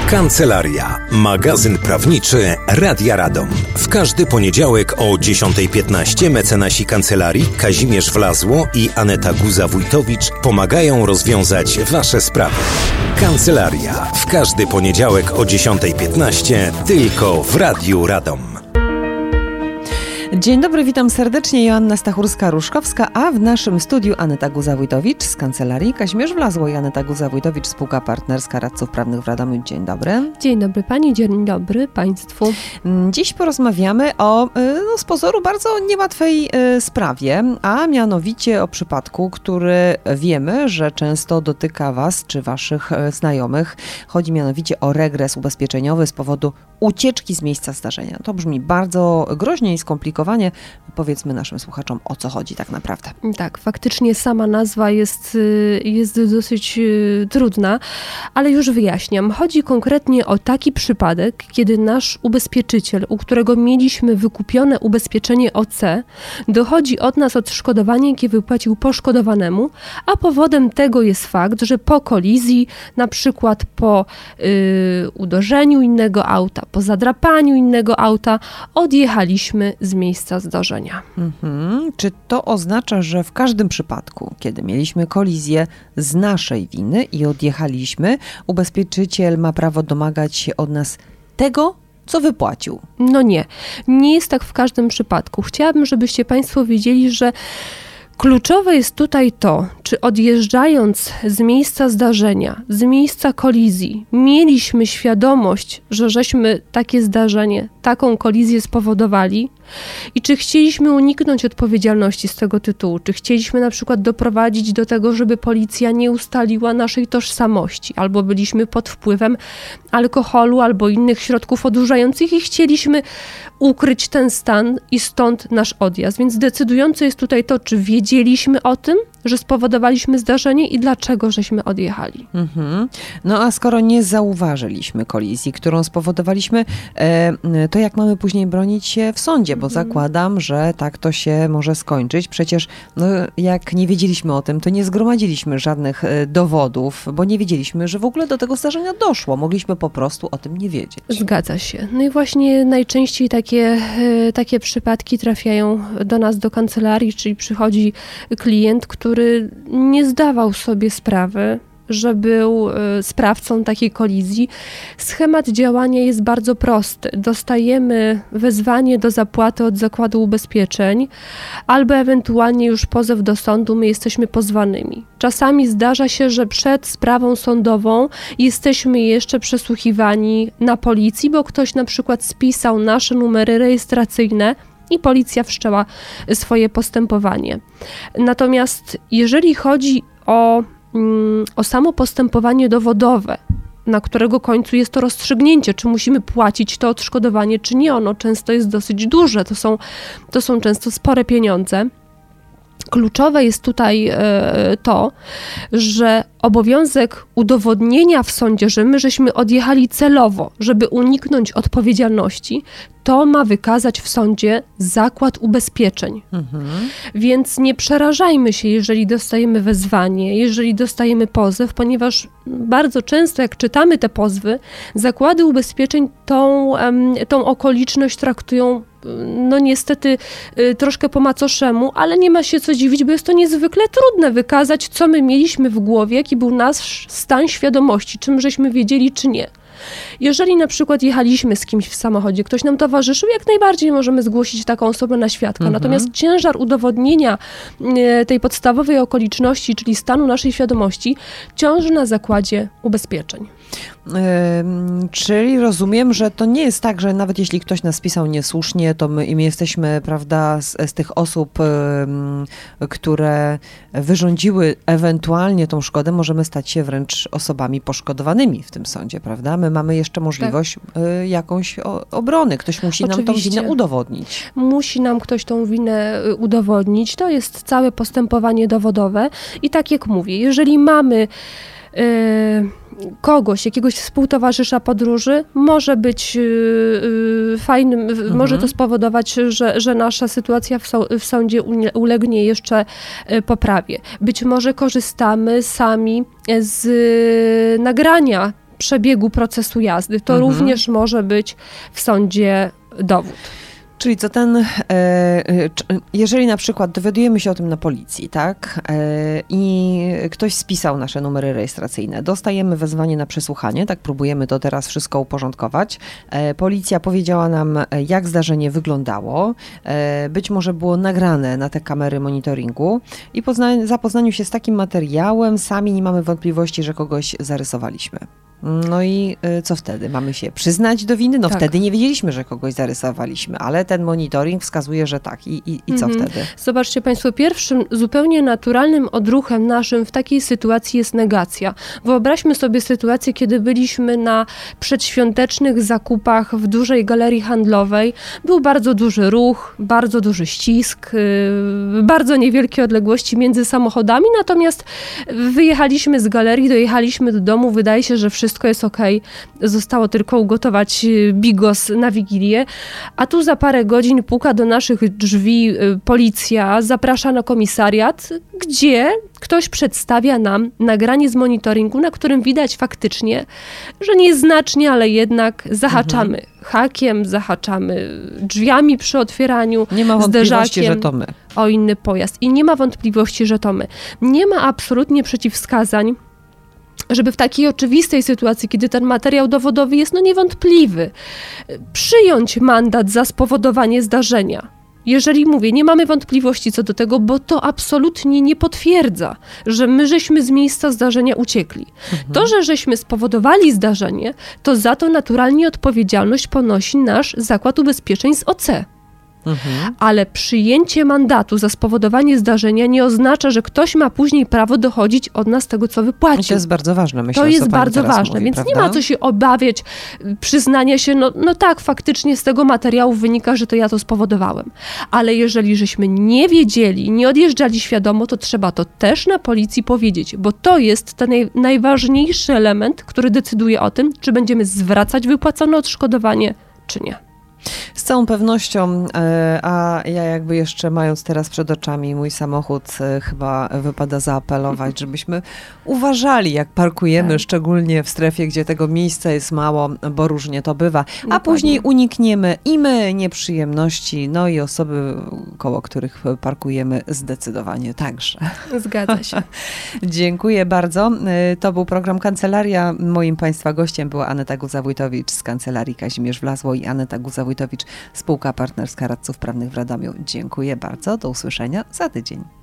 Kancelaria. Magazyn prawniczy Radia Radom. W każdy poniedziałek o 10:15 mecenasi kancelarii Kazimierz Wlazło i Aneta Guza-Wójtowicz pomagają rozwiązać Wasze sprawy. Kancelaria. W każdy poniedziałek o 10:15 tylko w Radiu Radom. Dzień dobry, witam serdecznie. Joanna Stachurska-Ruszkowska, a w naszym studiu Aneta Guza-Wójtowicz z kancelarii Kazimierz Wlazło i Aneta Guza-Wójtowicz, spółka partnerska radców prawnych w Radomiu. Dzień dobry. Dzień dobry Pani, dzień dobry Państwu. Dziś porozmawiamy o z pozoru bardzo niełatwej sprawie, a mianowicie o przypadku, który wiemy, że często dotyka Was czy Waszych znajomych. Chodzi mianowicie o regres ubezpieczeniowy z powodu ucieczki z miejsca zdarzenia. To brzmi bardzo groźnie i skomplikowanie. Powiedzmy naszym słuchaczom, o co chodzi tak naprawdę. Tak, faktycznie sama nazwa jest dosyć trudna, ale już wyjaśniam. Chodzi konkretnie o taki przypadek, kiedy nasz ubezpieczyciel, u którego mieliśmy wykupione ubezpieczenie OC, dochodzi od nas odszkodowanie, jakie wypłacił poszkodowanemu, a powodem tego jest fakt, że po kolizji, na przykład po uderzeniu innego auta, po zadrapaniu innego auta, odjechaliśmy z miejsca zdarzenia. Czy to oznacza, że w każdym przypadku, kiedy mieliśmy kolizję z naszej winy i odjechaliśmy, ubezpieczyciel ma prawo domagać się od nas tego, co wypłacił? No nie jest tak w każdym przypadku. Chciałabym, żebyście Państwo wiedzieli, że kluczowe jest tutaj to, czy odjeżdżając z miejsca zdarzenia, z miejsca kolizji, mieliśmy świadomość, że żeśmy takie zdarzenie, taką kolizję spowodowali i czy chcieliśmy uniknąć odpowiedzialności z tego tytułu, czy chcieliśmy na przykład doprowadzić do tego, żeby policja nie ustaliła naszej tożsamości, albo byliśmy pod wpływem alkoholu albo innych środków odurzających i chcieliśmy ukryć ten stan i stąd nasz odjazd. Więc decydujące jest tutaj to, czy wiedzieliśmy o tym, że spowodowaliśmy zdarzenie i dlaczego żeśmy odjechali. No a skoro nie zauważyliśmy kolizji, którą spowodowaliśmy, to jak mamy później bronić się w sądzie? Bo zakładam, że tak to się może skończyć. Przecież jak nie wiedzieliśmy o tym, to nie zgromadziliśmy żadnych dowodów, bo nie wiedzieliśmy, że w ogóle do tego zdarzenia doszło. Mogliśmy po prostu o tym nie wiedzieć. Zgadza się. No i właśnie najczęściej takie przypadki trafiają do nas do kancelarii, czyli przychodzi klient, który nie zdawał sobie sprawy, że był sprawcą takiej kolizji. Schemat działania jest bardzo prosty. Dostajemy wezwanie do zapłaty od Zakładu Ubezpieczeń albo ewentualnie już pozew do sądu, my jesteśmy pozwanymi. Czasami zdarza się, że przed sprawą sądową jesteśmy jeszcze przesłuchiwani na policji, bo ktoś na przykład spisał nasze numery rejestracyjne i policja wszczęła swoje postępowanie. Natomiast jeżeli chodzi o samo postępowanie dowodowe, na którego końcu jest to rozstrzygnięcie, czy musimy płacić to odszkodowanie, czy nie, ono często jest dosyć duże, to są często spore pieniądze. Kluczowe jest tutaj to, że obowiązek udowodnienia w sądzie, że my żeśmy odjechali celowo, żeby uniknąć odpowiedzialności, to ma wykazać w sądzie Zakład Ubezpieczeń. Więc nie przerażajmy się, jeżeli dostajemy wezwanie, jeżeli dostajemy pozew, ponieważ bardzo często, jak czytamy te pozwy, Zakłady Ubezpieczeń tą okoliczność traktują niestety troszkę po macoszemu, ale nie ma się co dziwić, bo jest to niezwykle trudne wykazać, co my mieliśmy w głowie, jaki był nasz stan świadomości, czym żeśmy wiedzieli, czy nie. Jeżeli na przykład jechaliśmy z kimś w samochodzie, ktoś nam towarzyszył, jak najbardziej możemy zgłosić taką osobę na świadka. Natomiast ciężar udowodnienia tej podstawowej okoliczności, czyli stanu naszej świadomości, ciąży na Zakładzie Ubezpieczeń. Czyli rozumiem, że to nie jest tak, że nawet jeśli ktoś nas spisał niesłusznie, to my jesteśmy, prawda, z tych osób, które wyrządziły ewentualnie tą szkodę, możemy stać się wręcz osobami poszkodowanymi w tym sądzie, prawda? My mamy jeszcze możliwość jakąś obrony. Ktoś musi nam tą winę udowodnić. Musi nam ktoś tą winę udowodnić. To jest całe postępowanie dowodowe i tak jak mówię, jeżeli mamy kogoś, jakiegoś współtowarzysza podróży, może być fajnym, może to spowodować, że nasza sytuacja w sądzie ulegnie jeszcze poprawie. Być może korzystamy sami z nagrania przebiegu procesu jazdy. To również może być w sądzie dowód. Czyli co jeżeli na przykład dowiadujemy się o tym na policji, tak, i ktoś spisał nasze numery rejestracyjne, dostajemy wezwanie na przesłuchanie, tak, próbujemy to teraz wszystko uporządkować. Policja powiedziała nam, jak zdarzenie wyglądało, być może było nagrane na te kamery monitoringu i po zapoznaniu się z takim materiałem sami nie mamy wątpliwości, że kogoś zarysowaliśmy. No i co wtedy? Mamy się przyznać do winy? No tak. Wtedy nie wiedzieliśmy, że kogoś zarysowaliśmy, ale ten monitoring wskazuje, że tak. I co wtedy? Zobaczcie Państwo, pierwszym zupełnie naturalnym odruchem naszym w takiej sytuacji jest negacja. Wyobraźmy sobie sytuację, kiedy byliśmy na przedświątecznych zakupach w dużej galerii handlowej. Był bardzo duży ruch, bardzo duży ścisk, bardzo niewielkie odległości między samochodami, natomiast wyjechaliśmy z galerii, dojechaliśmy do domu, wydaje się, że wszystko jest okej. Zostało tylko ugotować bigos na Wigilię, a tu za parę godzin puka do naszych drzwi policja, zaprasza na komisariat, gdzie ktoś przedstawia nam nagranie z monitoringu, na którym widać faktycznie, że nieznacznie, ale jednak zahaczamy hakiem, zahaczamy drzwiami przy otwieraniu, nie ma wątpliwości, że to my. O inny pojazd. I nie ma wątpliwości, że to my. Nie ma absolutnie przeciwwskazań, żeby w takiej oczywistej sytuacji, kiedy ten materiał dowodowy jest niewątpliwy, przyjąć mandat za spowodowanie zdarzenia. Jeżeli mówię, nie mamy wątpliwości co do tego, bo to absolutnie nie potwierdza, że my żeśmy z miejsca zdarzenia uciekli. To, że żeśmy spowodowali zdarzenie, to za to naturalnie odpowiedzialność ponosi nasz Zakład Ubezpieczeń z OC. Ale przyjęcie mandatu za spowodowanie zdarzenia nie oznacza, że ktoś ma później prawo dochodzić od nas tego, co wypłacił. To jest bardzo ważne, myślę. To jest bardzo ważne, mówi, więc prawda? Nie ma co się obawiać przyznania się, no tak, faktycznie z tego materiału wynika, że to ja to spowodowałem. Ale jeżeli żeśmy nie wiedzieli, nie odjeżdżali świadomo, to trzeba to też na policji powiedzieć, bo to jest ten najważniejszy element, który decyduje o tym, czy będziemy zwracać wypłacone odszkodowanie, czy nie. Z całą pewnością, a ja jakby jeszcze mając teraz przed oczami mój samochód, chyba wypada zaapelować, żebyśmy uważali, jak parkujemy, szczególnie w strefie, gdzie tego miejsca jest mało, bo różnie to bywa, a później unikniemy i my nieprzyjemności, no i osoby, koło których parkujemy zdecydowanie także. Zgadza się. Dziękuję bardzo. To był program Kancelaria. Moim Państwa gościem była Aneta Guza-Wójtowicz z Kancelarii Kazimierz Wlazło i Aneta Guza-Wójtowicz, spółka partnerska radców prawnych w Radomiu. Dziękuję bardzo. Do usłyszenia za tydzień.